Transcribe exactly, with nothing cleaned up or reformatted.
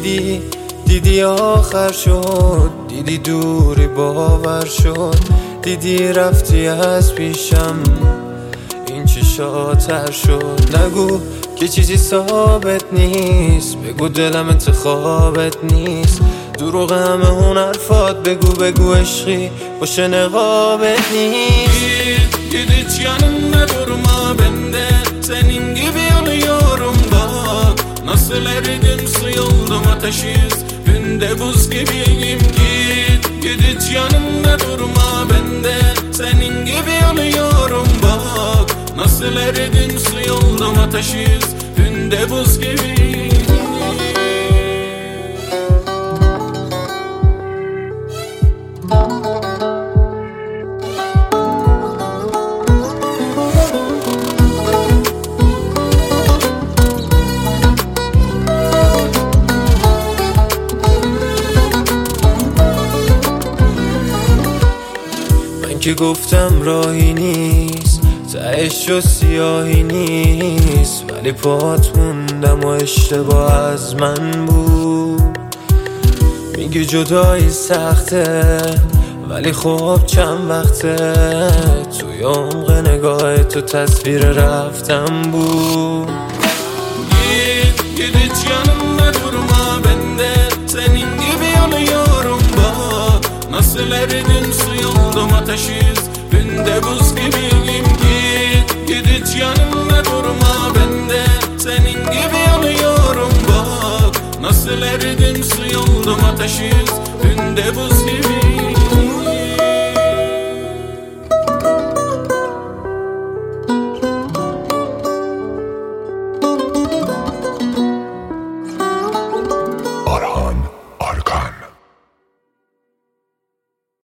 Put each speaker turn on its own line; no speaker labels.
دیدی دیدی آخر شد، دیدی دوری باور شد، دیدی رفتی از پیشم این چشاتر شد. نگو که چیزی ثابت نیست، بگو دلم انتخابت نیست، دروغ همه اون حرفات begu begu عشقی باشه نقابet نیست.
Hiç yanımda durma, ben de senin gibi yanıyorum bak. Nasıl eridim su oldum ateşiz, günde buz gibiyim. Git git hiç yanımda durma, ben de senin gibi yanıyorum bak. Nasıl eridim su oldum ateşiz, günde buz gibiyim.
که گفتم راهی نیست، تهش و سیاهی نیست، ولی پات موندم و اشتباه از من بود. میگی جدایی سخته ولی خب چند وقته، توی عمق نگاه تو تصویر رفتم بود.
Git git hiç yanımda durma, ben de senin gibi yanıyorum bak. Nasıl eridim su oldum ateşiz, günde buz gibiyim. Git git hiç yanımda durma, ben de senin gibi yanıyorum bak. Nasıl eridim su oldum ateşiz, günde buz gibiyim.